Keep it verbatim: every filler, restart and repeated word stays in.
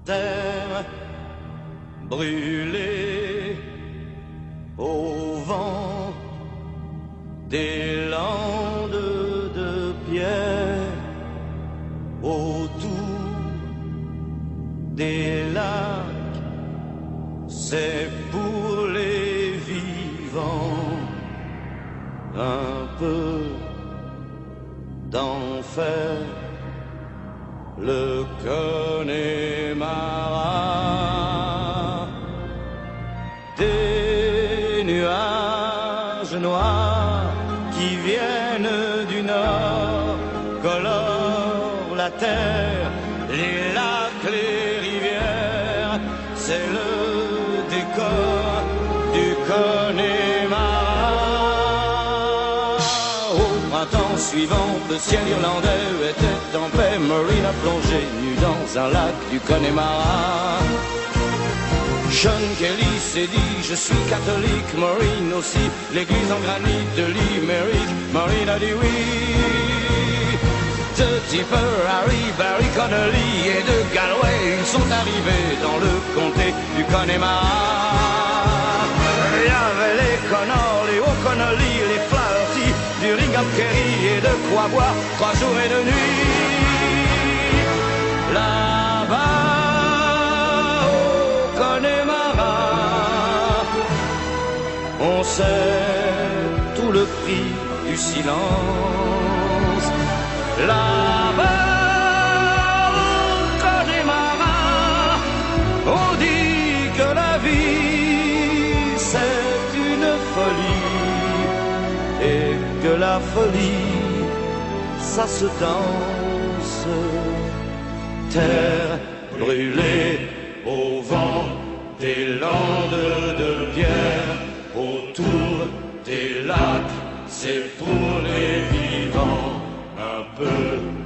terre brûlée au vent des landes de pierre, autour des lacs, c'est pour les vivants un peu d'enfer. Le Connemara, des nuages noirs qui viennent du nord colorent la terre, les lacs, les rivières, c'est le décor du Connemara. Au printemps suivant, le ciel irlandais était en paix. Maureen a plongé nue dans un lac du Connemara. Sean Kelly s'est dit, je suis catholique. Maureen aussi, l'église en granit de Limerick. Maureen a dit oui. De Tipper, Harry, Barry Connolly et de Galway, ils sont arrivés dans le comté du Connemara. Il y avait les Connors, les O'Connolly, les Flaherty, du Ringham Kerry et de quoi boire trois jours et deux nuits. Là-bas au Connemara, on sait tout le prix du silence. Là-bas au Connemara, on dit que la vie c'est une folie et que la folie ça se danse. Terre brûlée au vent des landes de pierre, autour des lacs, c'est pour les vivants un peu